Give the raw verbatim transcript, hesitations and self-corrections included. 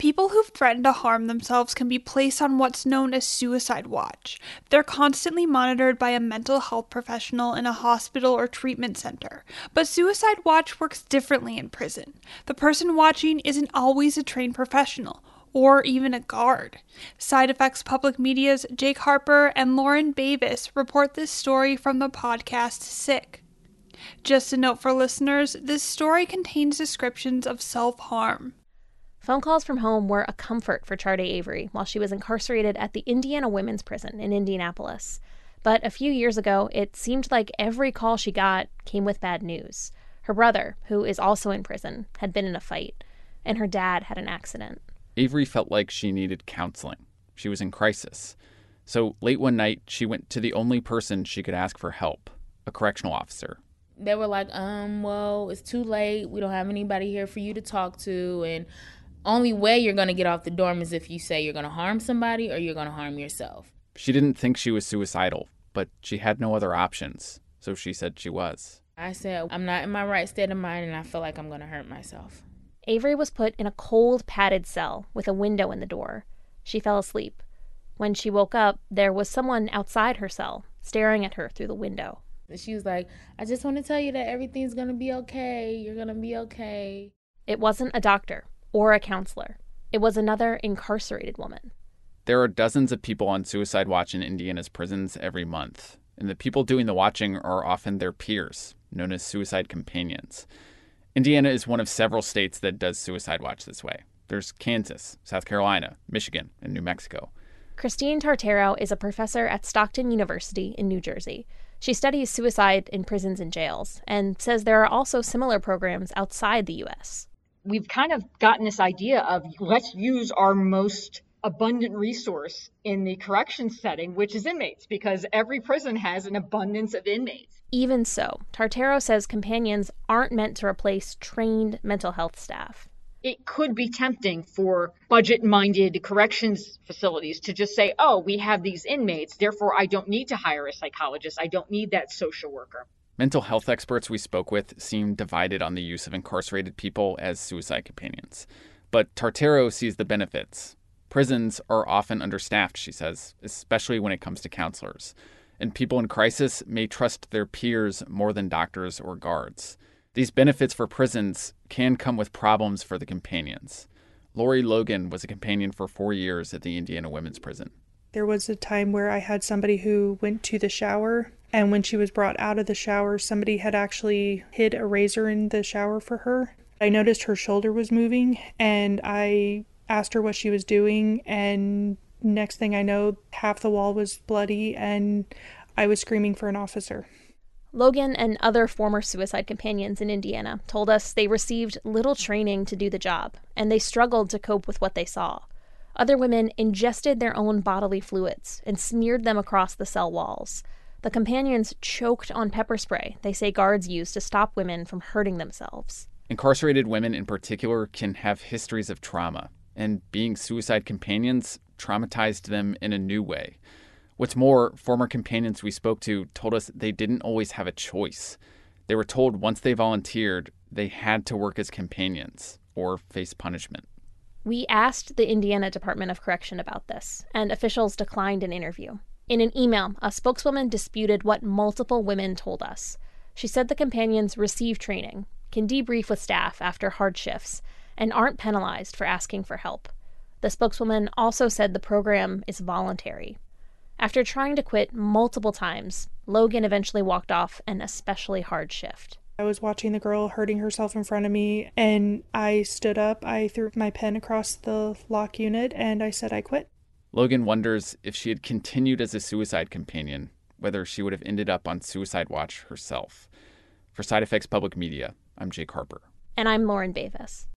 People who've threatened to harm themselves can be placed on what's known as suicide watch. They're constantly monitored by a mental health professional in a hospital or treatment center. But suicide watch works differently in prison. The person watching isn't always a trained professional, or even a guard. Side Effects Public Media's Jake Harper and Lauren Bavis report this story from the podcast Sick. Just a note for listeners, this story contains descriptions of self-harm. Phone calls from home were a comfort for Charday Avery while she was incarcerated at the Indiana Women's Prison in Indianapolis. But a few years ago, it seemed like every call she got came with bad news. Her brother, who is also in prison, had been in a fight, and her dad had an accident. Avery felt like she needed counseling. She was in crisis. So late one night, she went to the only person she could ask for help, a correctional officer. They were like, um, well, it's too late. We don't have anybody here for you to talk to, and only way you're going to get off the dorm is if you say you're going to harm somebody or you're going to harm yourself. She didn't think she was suicidal, but she had no other options, so she said she was. I said, I'm not in my right state of mind, and I feel like I'm going to hurt myself. Avery was put in a cold, padded cell with a window in the door. She fell asleep. When she woke up, there was someone outside her cell, staring at her through the window. She was like, I just want to tell you that everything's going to be okay. You're going to be okay. It wasn't a doctor or a counselor. It was another incarcerated woman. There are dozens of people on suicide watch in Indiana's prisons every month, and the people doing the watching are often their peers, known as suicide companions. Indiana is one of several states that does suicide watch this way. There's Kansas, South Carolina, Michigan, and New Mexico. Christine Tartaro is a professor at Stockton University in New Jersey. She studies suicide in prisons and jails and says there are also similar programs outside the U S. We've kind of gotten this idea of let's use our most abundant resource in the corrections setting, which is inmates, because every prison has an abundance of inmates. Even so, Tartaro says companions aren't meant to replace trained mental health staff. It could be tempting for budget-minded corrections facilities to just say, oh, we have these inmates, therefore I don't need to hire a psychologist. I don't need that social worker. Mental health experts we spoke with seem divided on the use of incarcerated people as suicide companions. But Tartaro sees the benefits. Prisons are often understaffed, she says, especially when it comes to counselors. And people in crisis may trust their peers more than doctors or guards. These benefits for prisons can come with problems for the companions. Lori Logan was a companion for four years at the Indiana Women's Prison. There was a time where I had somebody who went to the shower, and when she was brought out of the shower, somebody had actually hid a razor in the shower for her. I noticed her shoulder was moving, and I asked her what she was doing, and next thing I know, half the wall was bloody, and I was screaming for an officer. Logan and other former suicide companions in Indiana told us they received little training to do the job, and they struggled to cope with what they saw. Other women ingested their own bodily fluids and smeared them across the cell walls. The companions choked on pepper spray they say guards used to stop women from hurting themselves. Incarcerated women in particular can have histories of trauma, and being suicide companions traumatized them in a new way. What's more, former companions we spoke to told us they didn't always have a choice. They were told once they volunteered, they had to work as companions or face punishment. We asked the Indiana Department of Correction about this, and officials declined an interview. In an email, a spokeswoman disputed what multiple women told us. She said the companions receive training, can debrief with staff after hard shifts, and aren't penalized for asking for help. The spokeswoman also said the program is voluntary. After trying to quit multiple times, Logan eventually walked off an especially hard shift. I was watching the girl hurting herself in front of me, and I stood up, I threw my pen across the lock unit, and I said I quit. Logan wonders if she had continued as a suicide companion, whether she would have ended up on suicide watch herself. For Side Effects Public Media, I'm Jake Harper. And I'm Lauren Bavis.